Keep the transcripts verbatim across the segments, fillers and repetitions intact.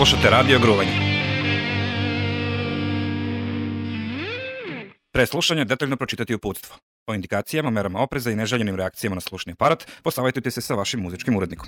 Slušate Radio Gruvanje. Pre slušanja detaljno pročitati uputstvo. O indikacijama, merama opreza i neželjenim reakcijama na slušni aparat posavajtujte se sa vašim muzičkim urednikom.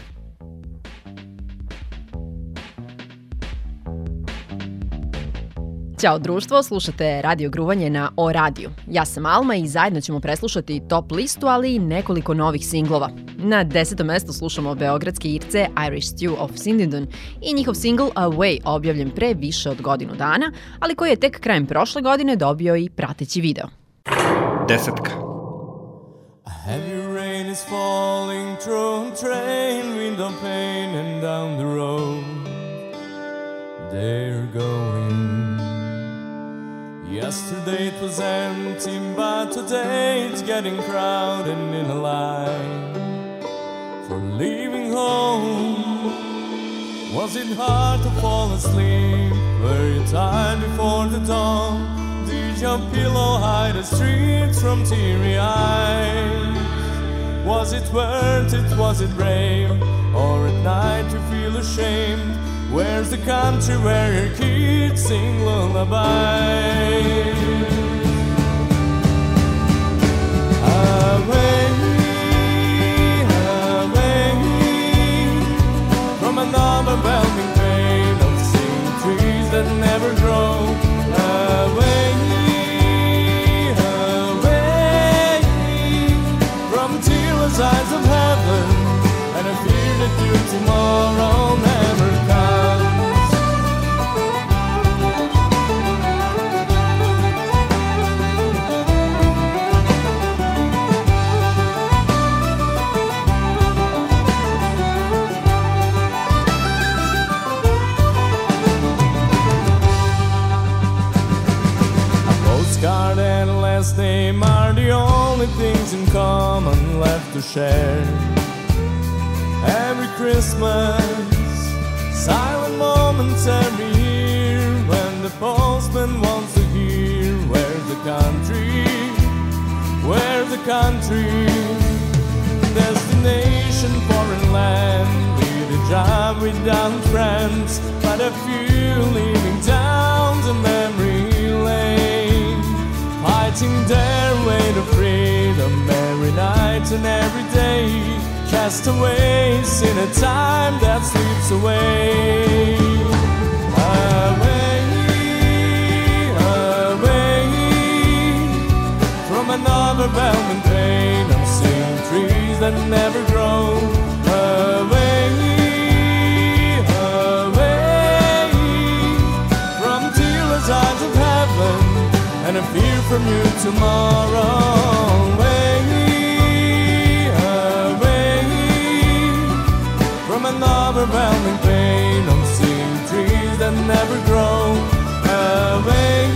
Ćao društvo, slušate Radio Gruvanje na O radiju. Ja sam Alma i zajedno ćemo preslušati top listu, ali i nekoliko novih singlova. Na desetom mestu slušamo beogradske Irce Irish Stew of Sindidon i njihov single Away, objavljen pre više od godinu dana, ali koji je tek krajem prošle godine dobio i prateći video. Desetka. A heavy rain is falling through train window pane and down the road they're going. Yesterday it was empty, but today it's getting crowded in a line for leaving home. Was it hard to fall asleep? Were you tired before the dawn? Did your pillow hide the streets from teary eyes? Was it worth it? Was it brave? Or at night you feel ashamed? Where's the country where your kids sing lullabies? Away, away from an overwhelming pain of seeing trees that never grow. Away, away from tearless eyes of heaven and a fear that your tomorrow never comes. Postcard and last name are the only things in common left to share. Every Christmas, silent moments every year, when the postman wants to hear where's the country, where's the country. Destination foreign land, with a job without friends, but a few leaving down the memory lane, fighting their way to freedom every night and every day. Castaways in a time that slips away. Away, away from an overwhelming pain of seeing trees that never grow. Away, away from tearless eyes of heaven and a fear from you tomorrow. An overwhelming pain of seeing trees that never grow. Away,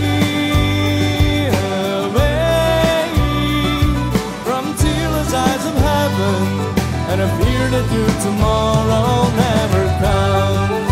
away from tearless eyes of heaven and a fear that your tomorrow never comes.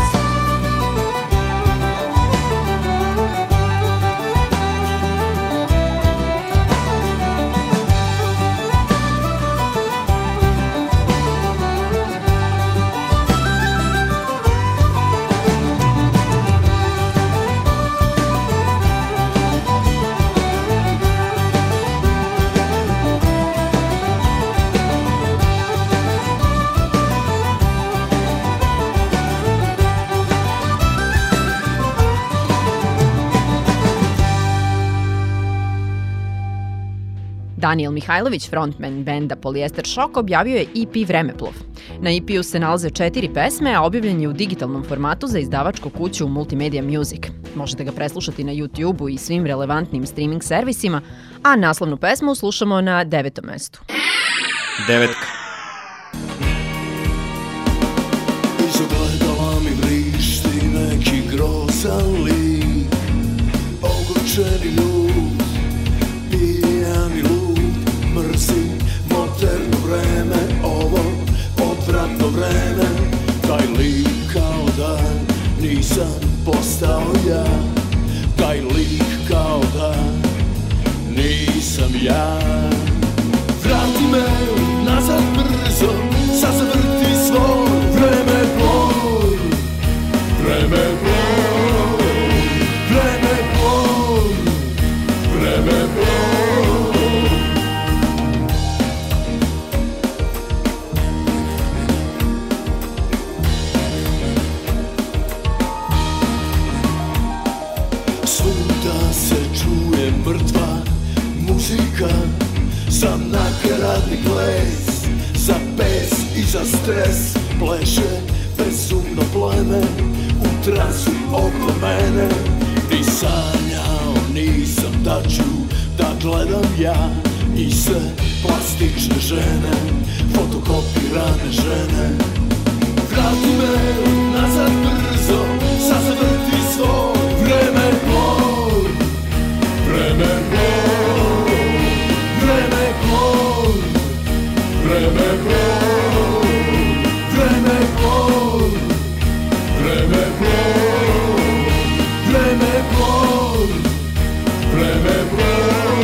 Daniel Mihajlović, frontman benda Polijester Šok, objavio je E P Vremeplov. Na E P-u se nalaze četiri pesme, a objavljen je u digitalnom formatu za izdavačku kuću Multimedia Music. Možete ga preslušati na YouTube-u i svim relevantnim streaming servisima, a naslovnu pesmu slušamo na devetom mestu. Devetka. Iza gledala mi vrišti neki grozan lik, ogorčeni ljud, pijani lud, mrzim moderno vreme, ovo odvratno vreme, taj lik kao da nisam postao ja, taj lik kao da nisam ja. Vrati me nazad brzo, sad zavrti svoj vremeplov, vremeplov. Svuda se čuje mrtva muzika, sam nakaradni ples, za pes i za stres. Pleše bezumno pleme u transu oko mene. I sanjao nisam da ću da gledam ja iste plastične žene, fotokopirane žene. Vrati me nazad brzo, sad se vrti svoj. Vreme ploj, vreme ploj, vreme ploj, vreme ploj, vreme ploj, vreme ploj, vreme ploj, vreme ploj.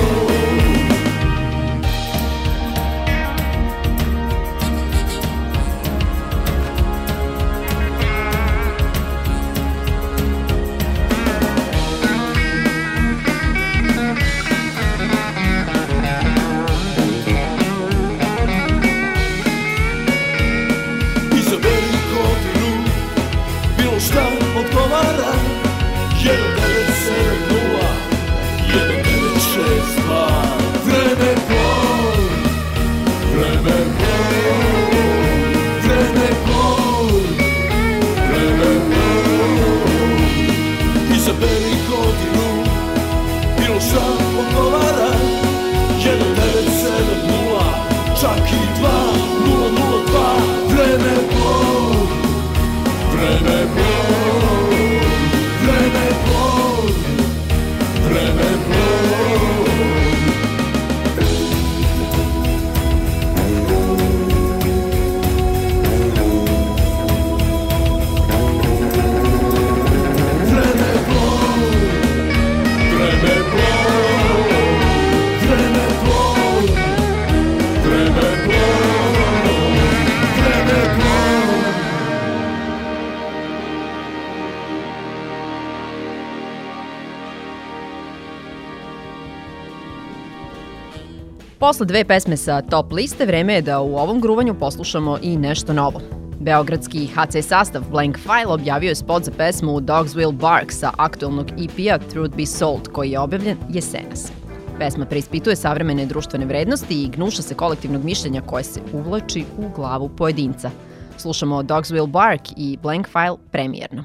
Posle dve pesme sa top liste, vreme je da u ovom gruvanju poslušamo i nešto novo. Beogradski ha ce sastav Blank File objavio je spot za pesmu Dogs Will Bark sa aktualnog e pe-a Truth Be Sold, koji je objavljen jesenas. Pesma preispituje savremene društvene vrednosti i gnuša se kolektivnog mišljenja koje se uvlači u glavu pojedinca. Slušamo Dogs Will Bark i Blank File premijerno.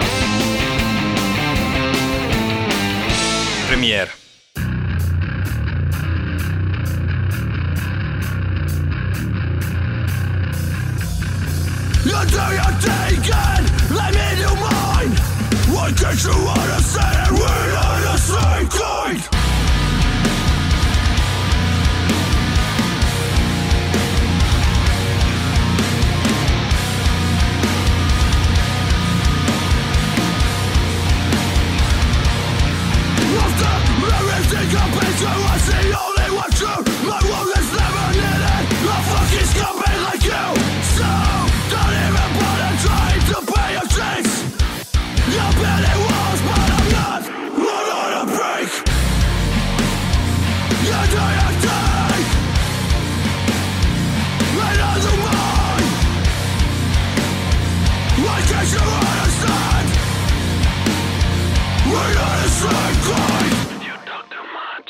Premijer. Until you're taken, let me do mine. Why can't you understand that we're on the same kind? After everything happens, you was the only one true. My world is never needed a fucking scumbag like you. So don't even bother trying to pay your checks. You're building walls, but I'm not. Not on a break. You do your thing, and I'll do mine. Why can't you understand? We're not the same kind. You talk too much.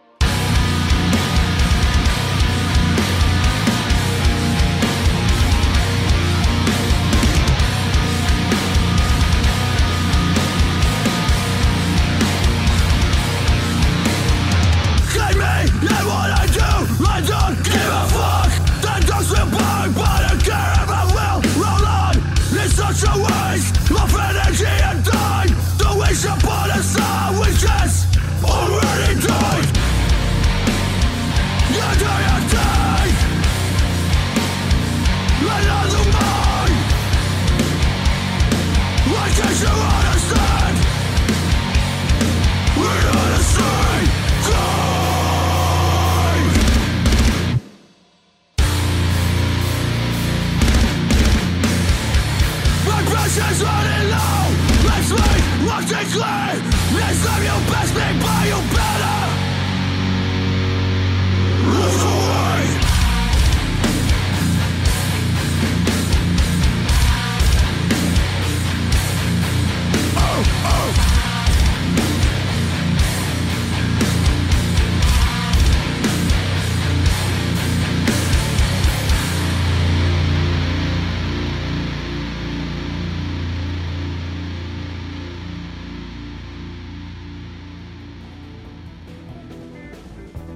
Hate me and what I do, I don't give a fuck. The dogs will bark, but I care if I will roll on. It's such a waste of energy and time. The wish upon a star, we just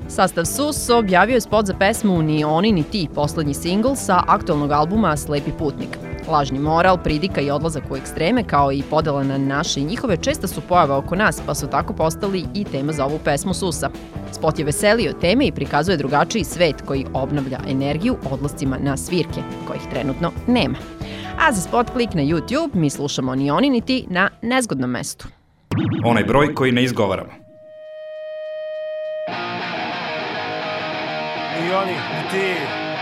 Sastav Sus objavio je spot za pesmu Ni oni ni ti, poslednji singl sa aktualnog albuma Slepi putnik. Lažni moral, pridika i odlazak u ekstreme, kao i podela na naše i njihove, česta su pojava oko nas, pa su tako postali i tema za ovu pesmu Susa. Spot je veseliji od teme i prikazuje drugačiji svet koji obnavlja energiju odlascima na svirke, kojih trenutno nema. A za spot klik na YouTube mi slušamo Ni oni ni ti na nezgodnom mestu. Onaj broj koji ne izgovaramo. Ni oni, ni ti.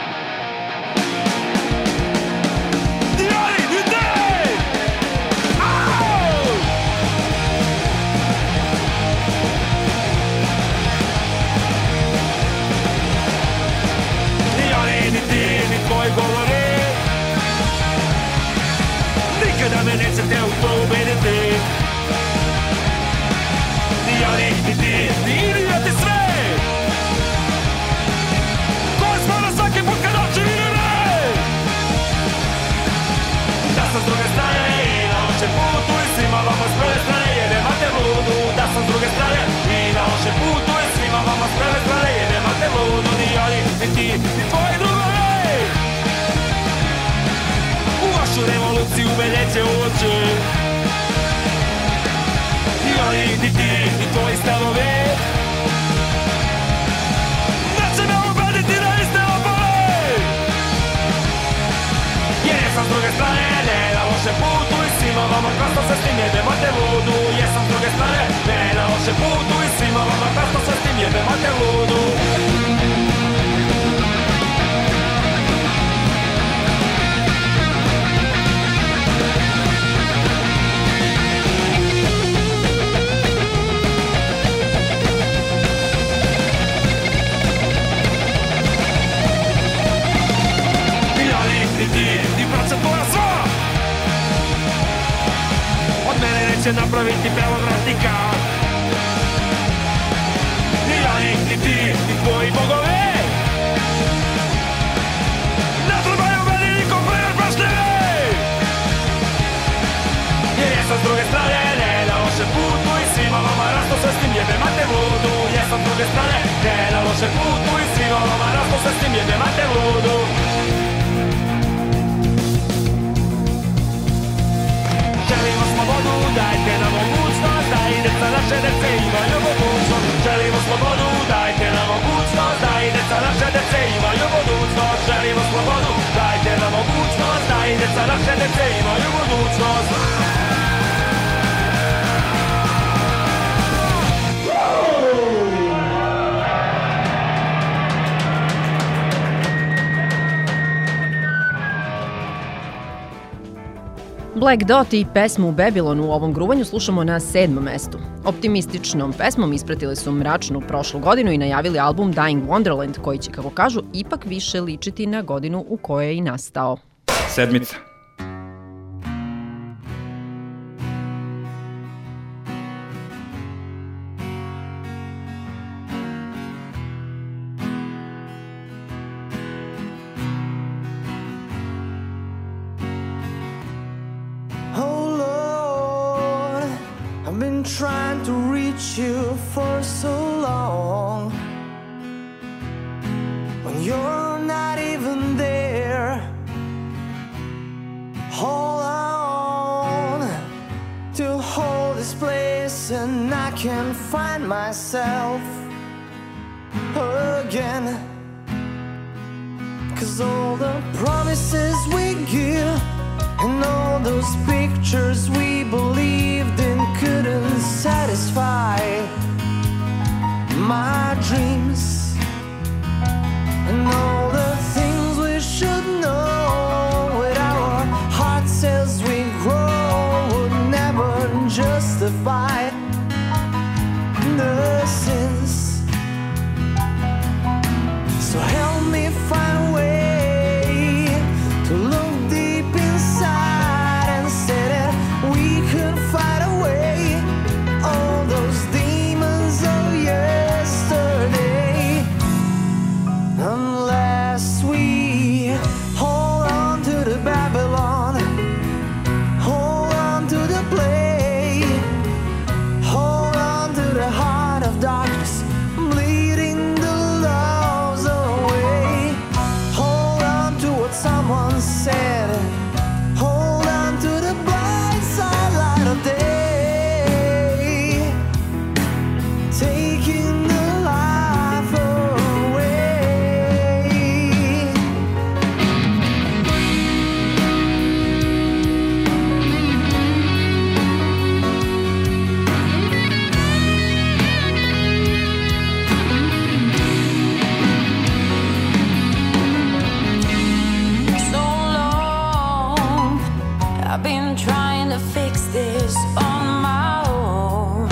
Nikada me nećete u to ubediti. Ni oni, ni ti, ni idiote sve. Koji smo na svaki put kad oči vidine. Da sam s druge strane i na lošem putu i svima vama s prve strane jebemate ludu. Da sam s druge strane i na lošem putu i svima vama s prve strane jebemate ludu. Ni oni, ni ti, ni tvoji drugovi. U vašu revoluciju me neće ući. Ni oni, ni ti, ni tvoji stavovi neće me ubediti na iste opove. Jer jesam s druge strane, ne na lošem putu i svima vama kasno se s tim jebemate ludu. Jesam s druge strane, ne na lošem putu i svima vama kasno se s tim jebemate ludu. Neće napraviti belog ratnika. Ni oni, ni ti, ni tvoji bogovi ne trebaju meni nikom primjer pašljivi. Jer jesam s druge strane, ne na lošem putu i svima vama rasto se s tim jebemate ludu. Jesam s druge strane, ne na lošem putu i svima vama rasto se s tim jebemate ludu. Želimo slobodu, dajte nam mogućnost, da i deca naše dece imaju mogućnost. Želimo slobodu, dajte nam mogućnost, da i deca naše dece imaju budućnost. Želimo slobodu, dajte nam mogućnost, da i deca naše dece imaju budućnost. Black Dot i pesmu Babylon u ovom gruvanju slušamo na sedmom mestu. Optimističnom pesmom ispratili su mračnu prošlu godinu i najavili album Dying Wonderland, koji će, kako kažu, ipak više ličiti na godinu u kojoj je i nastao. Sedmica. Trying to reach you for so long when you're not even there. Hold on to hold this place, and I can find myself again. 'Cause all the promises we give and all those pictures we believed in couldn't satisfy my dreams. And all the things we should know with our hearts as we grow would never justify the sins. So help me find a way to look deep inside and say that we could fight away all those demons taking the life away. So long, I've been trying to fix this on my own.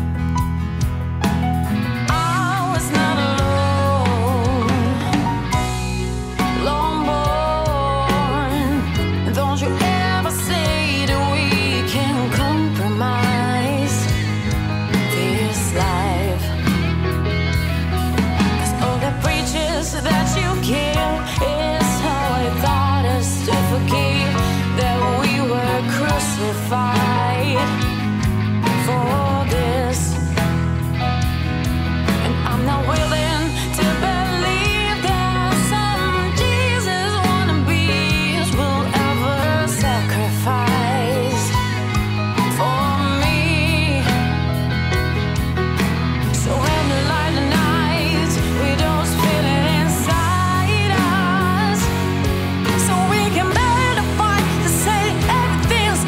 I was not alone, long born. Don't you ever say that we can compromise this life. 'Cause all the preachers that you kill is how I taught us to forgive, that we were crucified for this. And I'm not willing to believe that some Jesus wannabes will ever sacrifice for me. So in the light of night, with those feeling inside us, so we can bear the fight to say everything's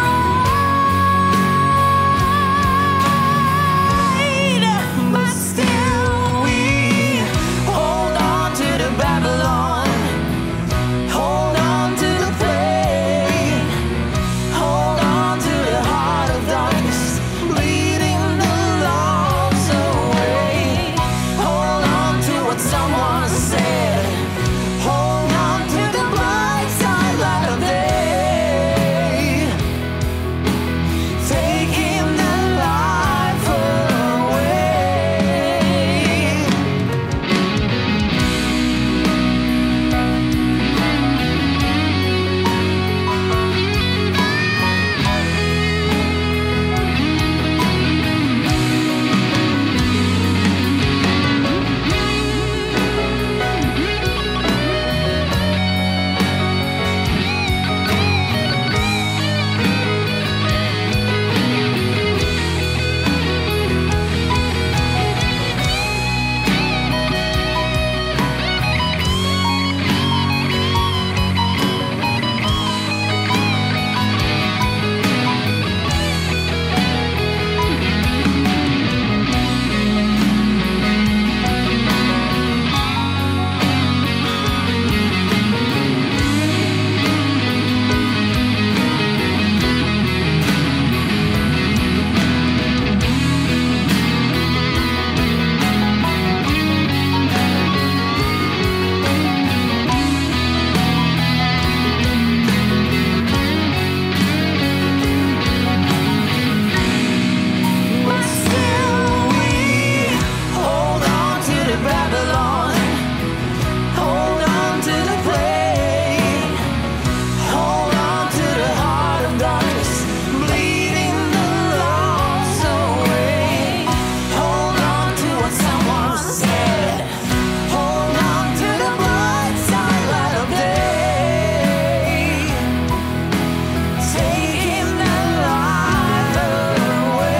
alright. But still we hold on to the Babylon, hold on to the plane, hold on to the heart of darkness, bleeding the lost away. Hold on to what someone said, hold on to the bright side light of day, taking the life away. But still we hold on to the Babylon, hold on to the plane, hold on to the heart of darkness, bleeding the lost away. Hold on to what someone said, hold on to the bright side light of day, taking the life away.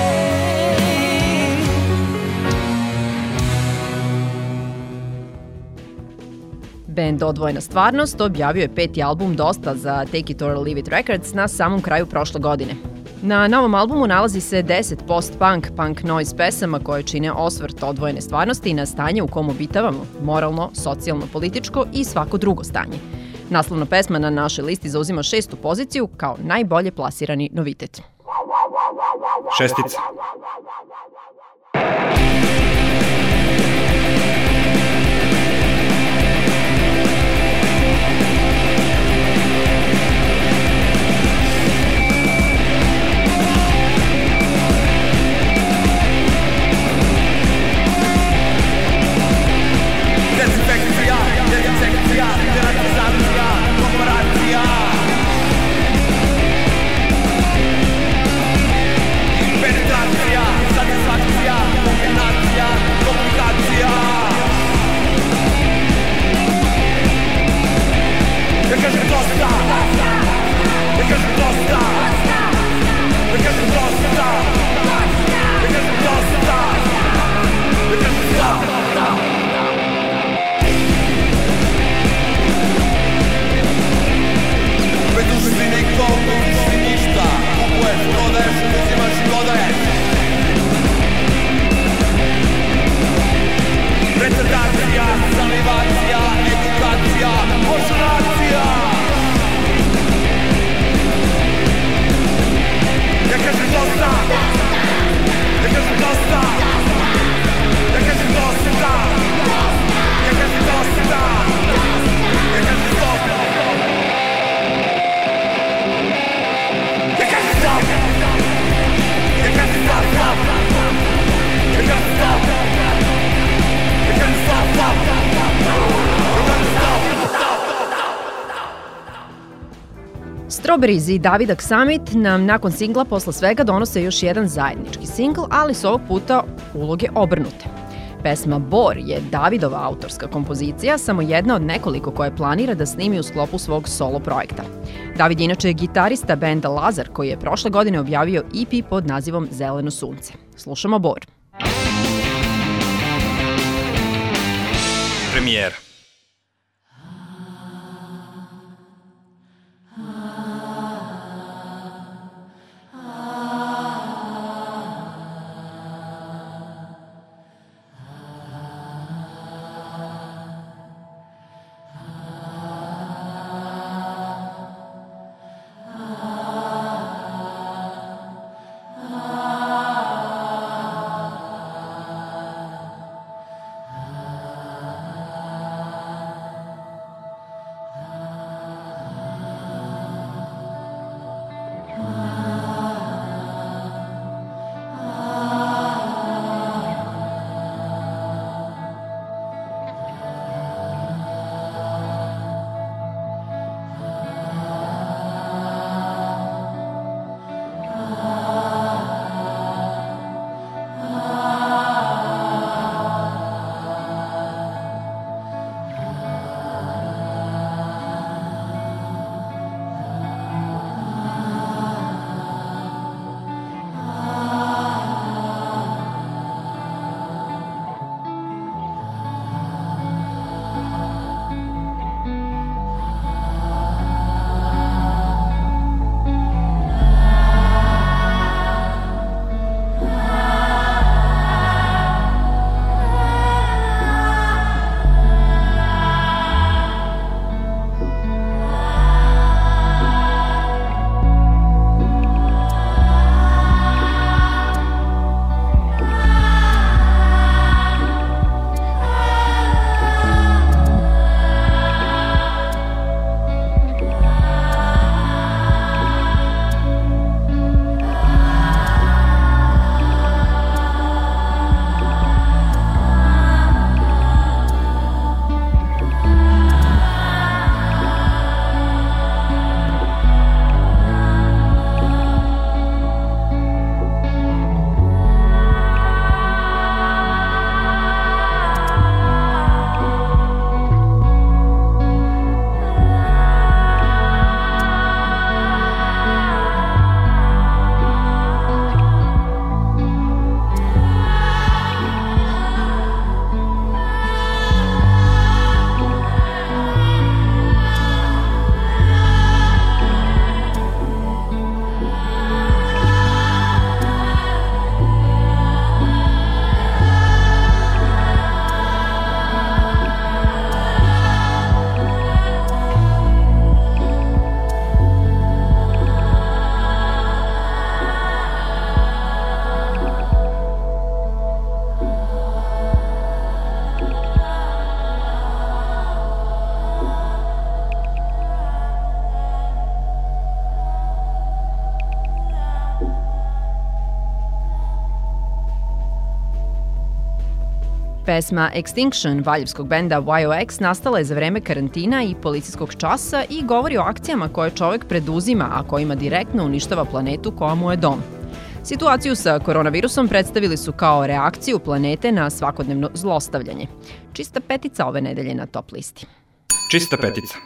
Band Odvojena stvarnost objavio je peti album Dosta za Take It or Leave It Records na samom kraju prošle godine. Na novom albumu nalazi se deset post-punk, punk noise pesama koje čine osvrt odvojene stvarnosti na stanje u kom obitavamo, moralno, socijalno, političko i svako drugo stanje. Naslovna pesma na našoj listi zauzima šestu poziciju kao najbolje plasirani novitet. Šestica. Penetracija Strawberries i Davidak Summit nam nakon singla posle svega donose još jedan zajednički singl, ali s ovog puta uloge obrnute. Pesma Bor je Davidova autorska kompozicija, samo jedna od nekoliko koje planira da snimi u sklopu svog solo projekta. David je inače gitarista benda Lazar, koji je prošle godine objavio E P pod nazivom Zeleno sunce. Slušamo Bor. Premijera. Pesma Extinction valjevskog benda Y O X nastala je za vreme karantina i policijskog časa i govori o akcijama koje čovek preduzima, a kojima direktno uništava planetu koja mu je dom. Situaciju sa koronavirusom predstavili su kao reakciju planete na svakodnevno zlostavljanje. Čista petica ove nedelje na top listi. Čista petica.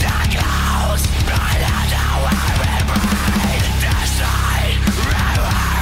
Right.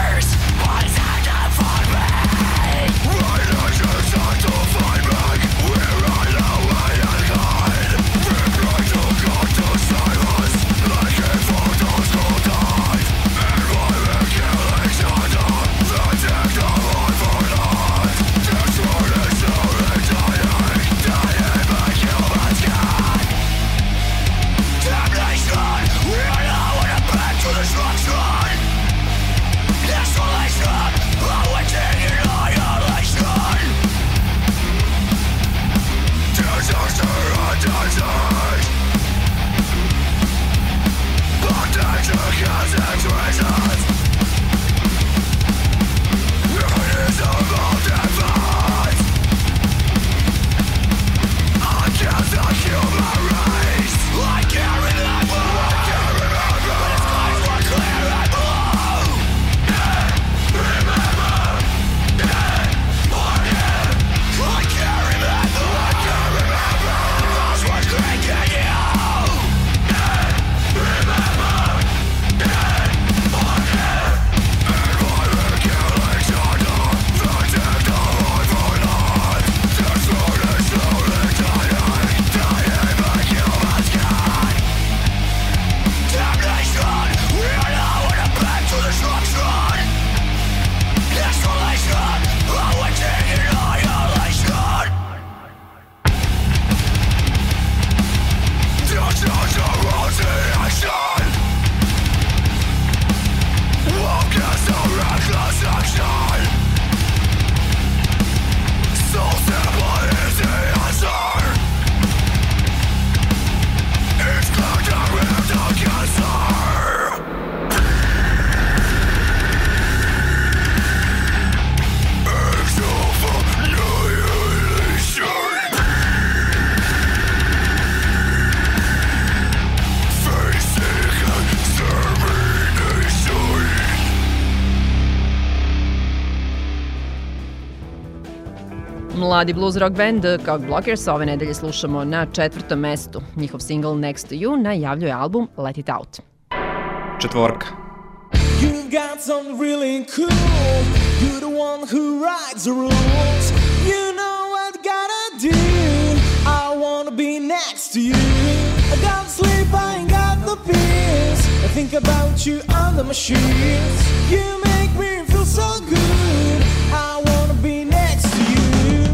Mladi blues rock band Cog Blockers ove nedelje slušamo na četvrtom mestu. Njihov single Next to You najavljuje album Let It Out. Četvorka. You've got something really cool. You're the one who writes the rules. You know what I gotta do. I wanna be next to you. I gotta sleep, I ain't got the pills. I think about you under my sheets. You make me feel so good. I wanna be next to you.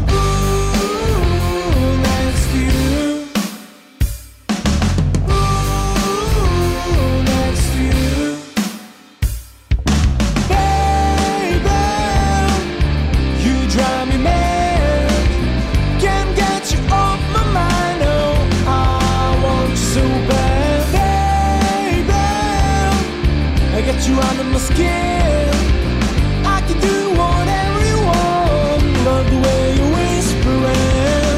Ooh, next to you. Ooh, next to you. Baby, you drive me mad. Can't get you off my mind. Oh, I want you so bad. Baby, I got you under my skin. I can do whatever you want. Love the way you're whispering.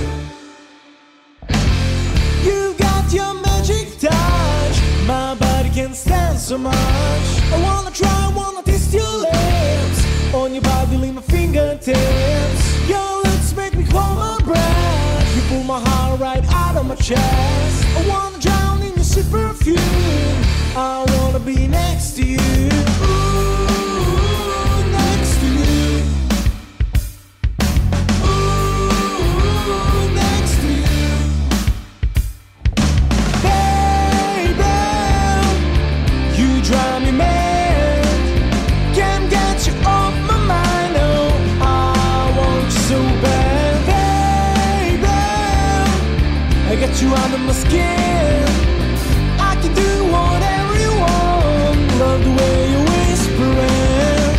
You got your magic touch. My body can't stand so much. I wanna try, wanna taste your lips. On your body, leave my fingertips. Your lips make me hold my breath. You pull my heart right out of my chest. I wanna drown in your sweet perfume. I wanna be next to you. Ooh, next to you. Ooh, next to you. Baby, you drive me mad. Can't get you off my mind. Oh, I want you so bad. Baby, I got you under my skin. I can do whatever you want. Love the way you're whispering.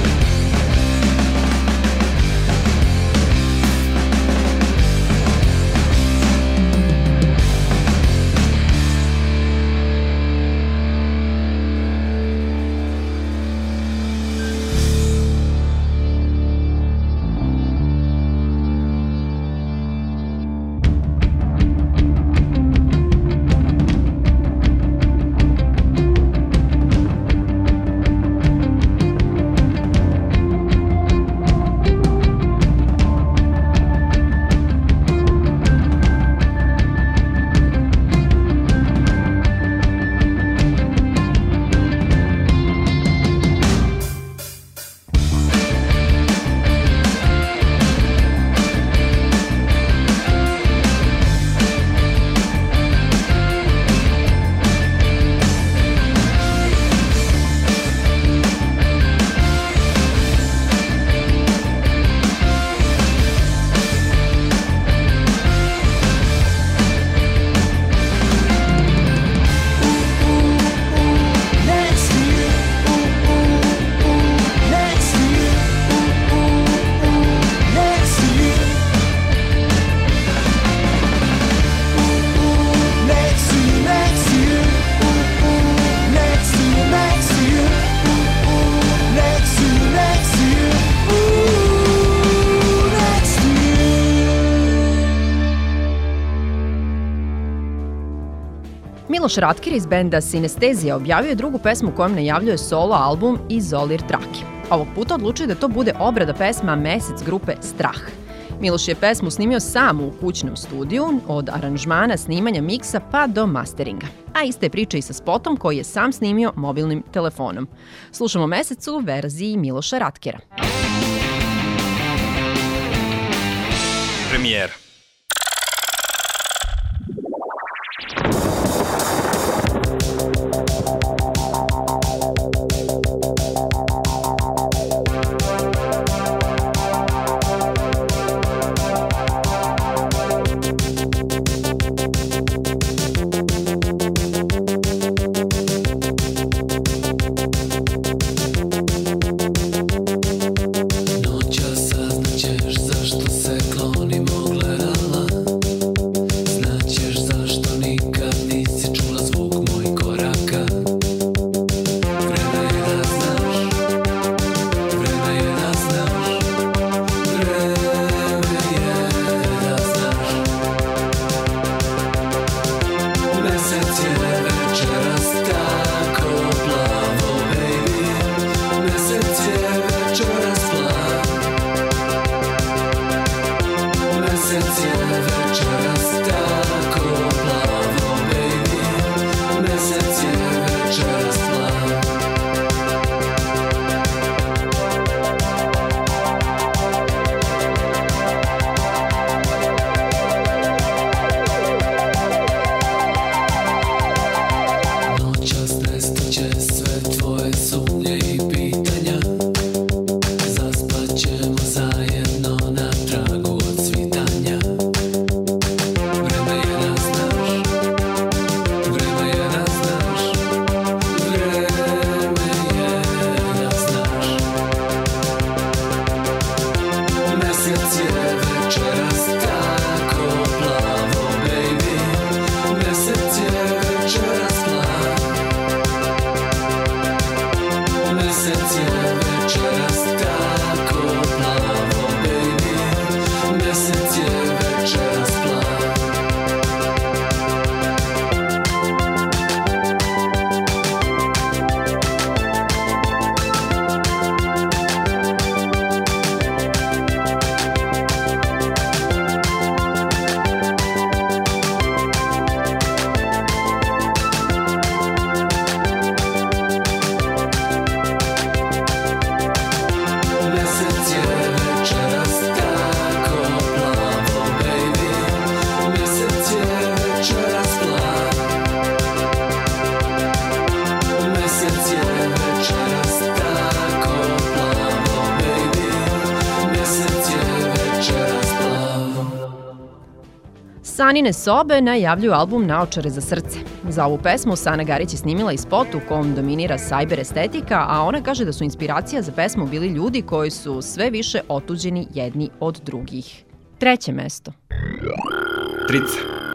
Miloš Ratkir iz benda Sinestezija objavio je drugu pesmu kojom najavljuje solo album Izolir trake. Ovog puta odlučio da to bude obrada pesma Mesec grupe Strah. Miloš je pesmu snimio sam u kućnom studiju, od aranžmana, snimanja miksa pa do masteringa. A ista je priča i sa spotom koji je sam snimio mobilnim telefonom. Slušamo Mesec u verziji Miloša Ratkira. Premijera. Noćas saznaćeš zašto se klonimo gledati. Sanine sobe najavljuju album Naočare za srce. Za ovu pesmu Sana Garić je snimila i spot u kom dominira cyber estetika, a ona kaže da su inspiracija za pesmu bili ljudi koji su sve više otuđeni jedni od drugih. Treće mesto. Trica.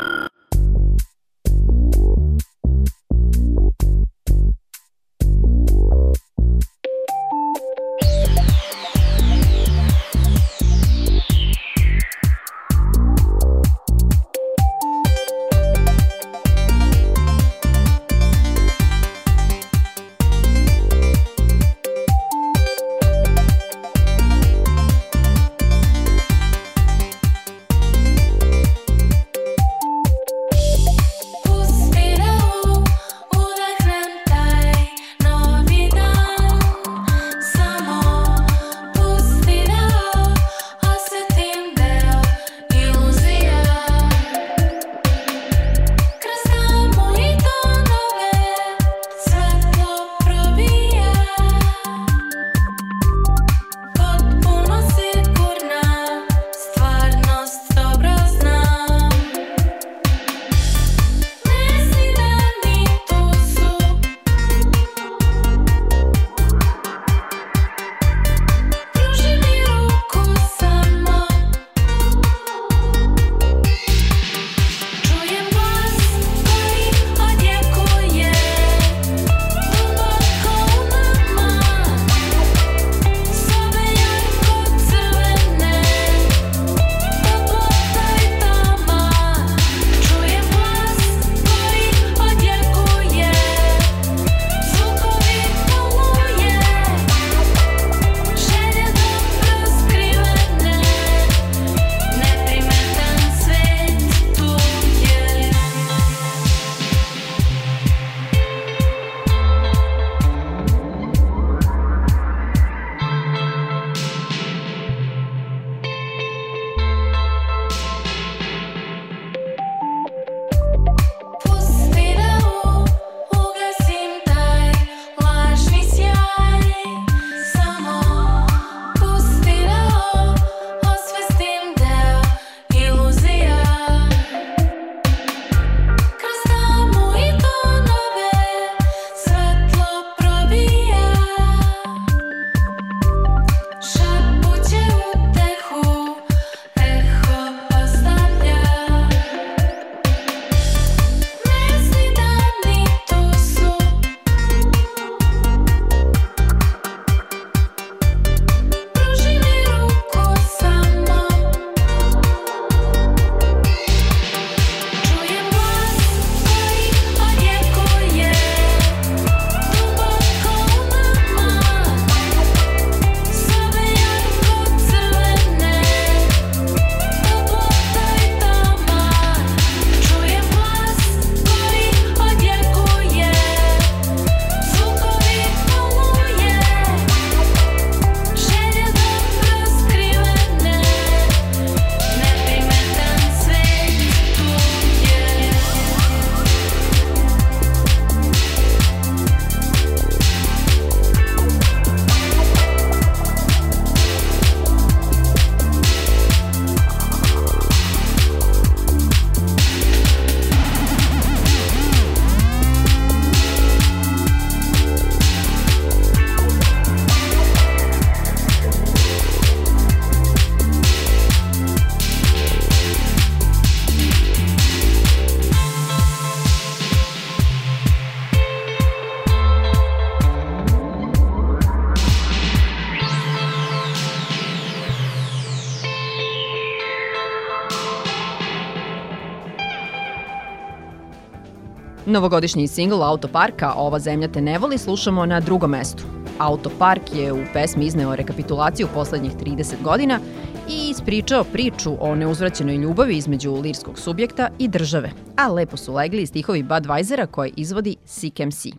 Novogodišnji singl Autoparka Ova zemlja te ne voli slušamo na drugom mestu. Autopark je u pesmi izneo rekapitulaciju poslednjih trideset godina i ispričao priču o neuzvraćenoj ljubavi između lirskog subjekta i države, a lepo su legli i stihovi Budweisera koje izvodi Sick em ce.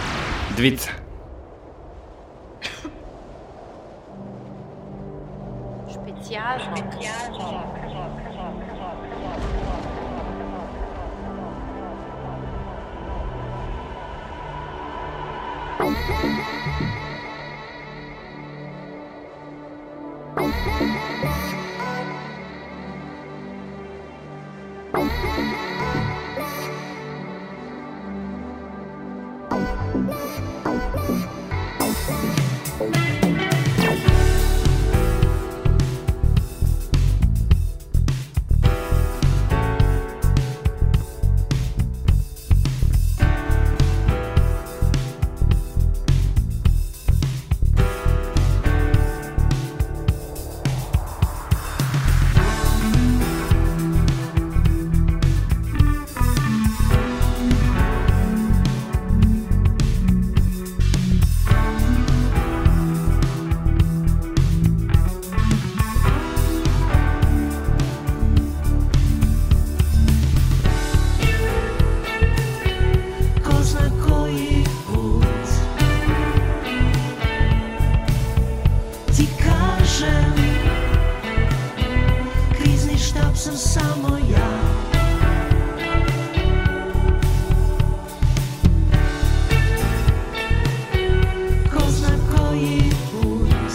Dvica. Specijalno. Oh, ti kažem, krizni štab sam samo ja. Ko zna koji put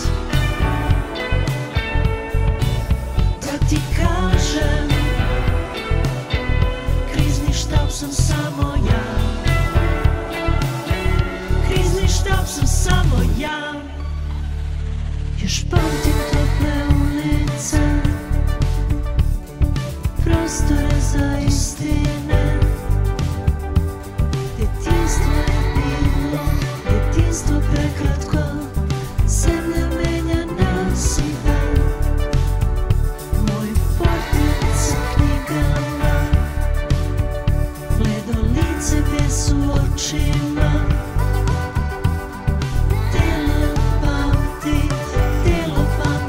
da ti kažem, krizni štab sam samo ja. Krizni štab sam samo ja. Još pamtim tople ulice, prostore za istine. Djetinjstvo je bilo, djetinjstvo prekratko, zemlja menja nasive. Moj portret sa knjigama, bledo lice bez u očima. Telo pamti, telo pamti.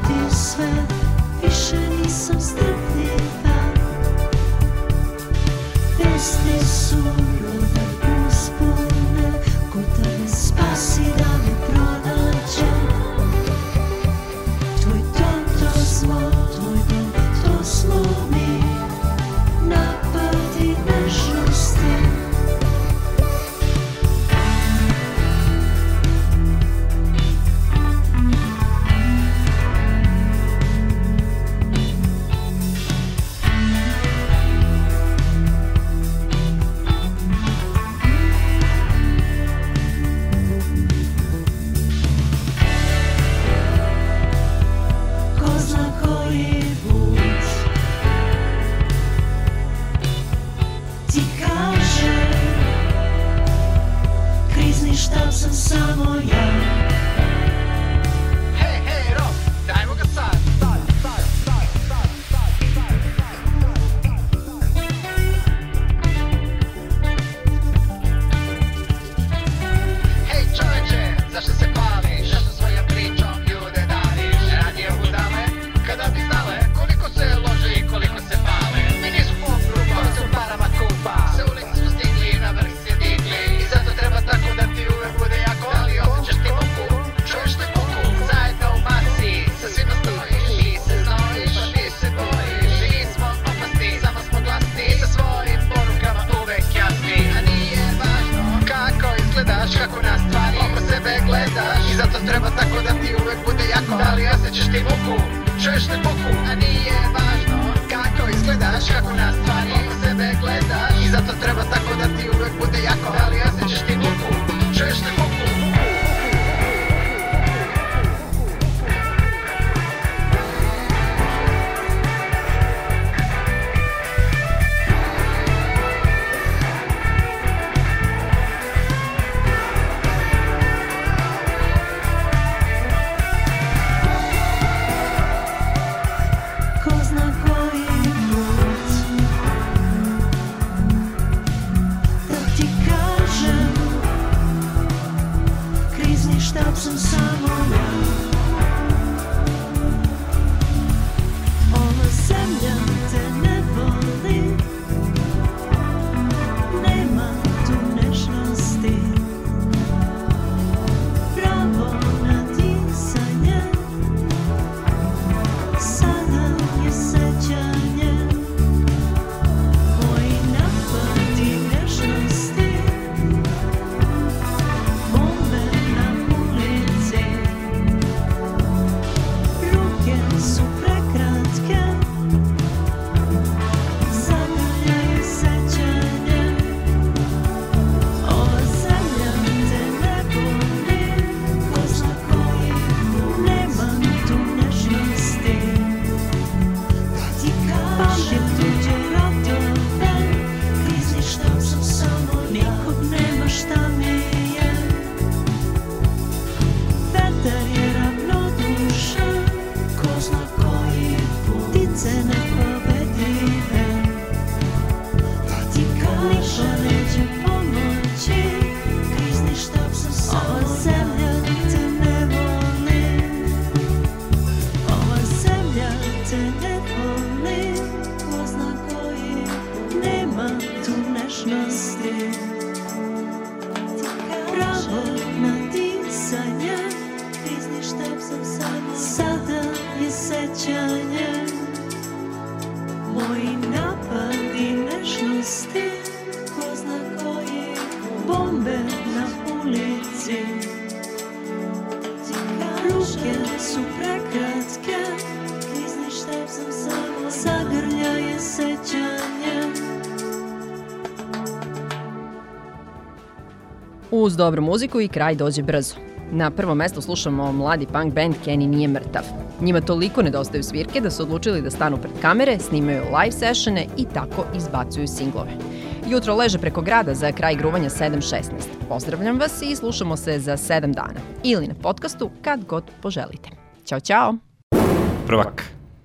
Uz dobru muziku i kraj dođe brzo. Na prvom mestu slušamo mladi punk band Kenny nije mrtav. Njima toliko nedostaju svirke da su odlučili da stanu pred kamere, snimaju live sessione i tako izbacuju singlove. Jutro leže preko grada za kraj gruvanja sedam šesnaest. Pozdravljam vas i slušamo se za sedam dana. Ili na podcastu kad god poželite. Ćao, ćao! Prvak.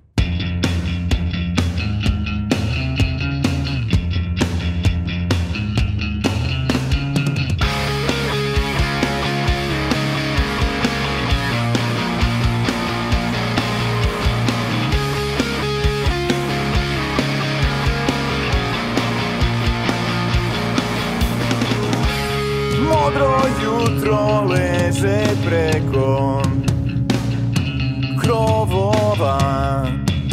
Modro jutro leže preko krovova.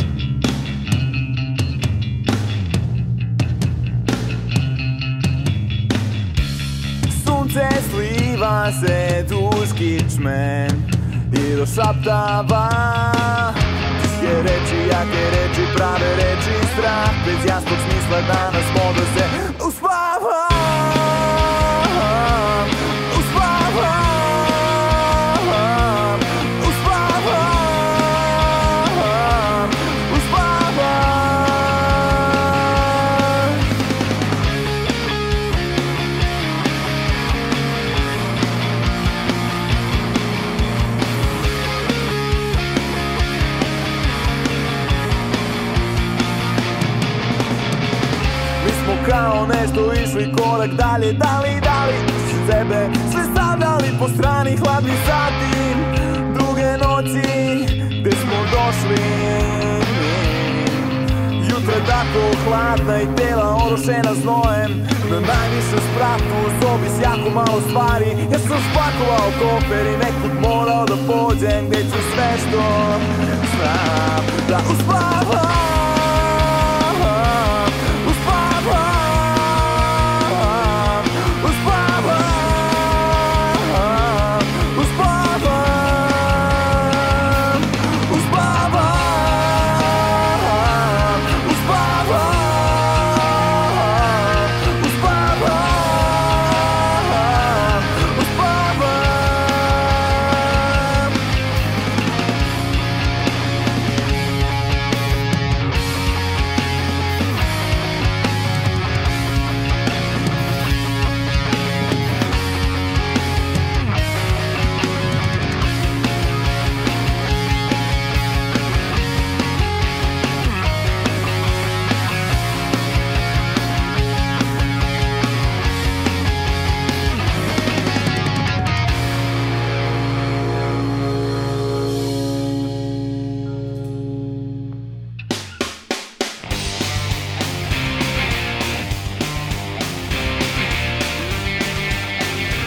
Sunce sliva se duž kičme i došaptava tihe reči, jake reči, prave reči, strah bez jasnog smisla danas mogu se uspava. Kao nešto išli korak dalje, dali, dali sebe, sve stavljali po strani, hladni sati, duge noći, gde smo došli. Jutra tako hladna i tela orošena znojem, na najvišem spratu u sobi s jako malo stvari. Ja sam spakovao kofer i nekud morao da pođem, gde ću sve što znam da uspavam.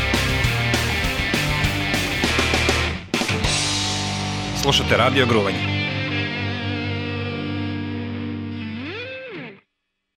Slušate Radio Gruvanje.